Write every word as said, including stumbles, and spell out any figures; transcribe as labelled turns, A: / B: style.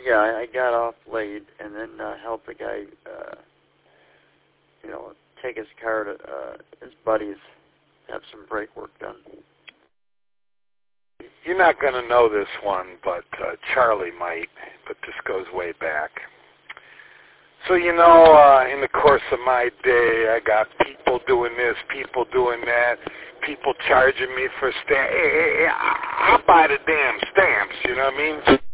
A: yeah, I, I got off late and then uh, helped the guy, uh, you know, take his car to uh, his buddies, have some brake work done.
B: You're not going to know this one, but uh, Charlie might, but this goes way back. So, you know, uh, in the course of my day, I got people doing this, people doing that, people charging me for stamps. Hey, hey, hey, I'll buy the damn stamps, you know what I mean?